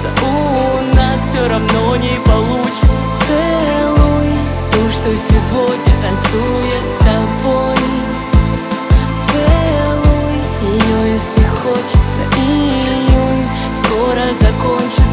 хочется, у нас все равно не получится. Целуй ту, что сегодня танцует с тобой. Целуй ее, если хочется. Июнь скоро закончится.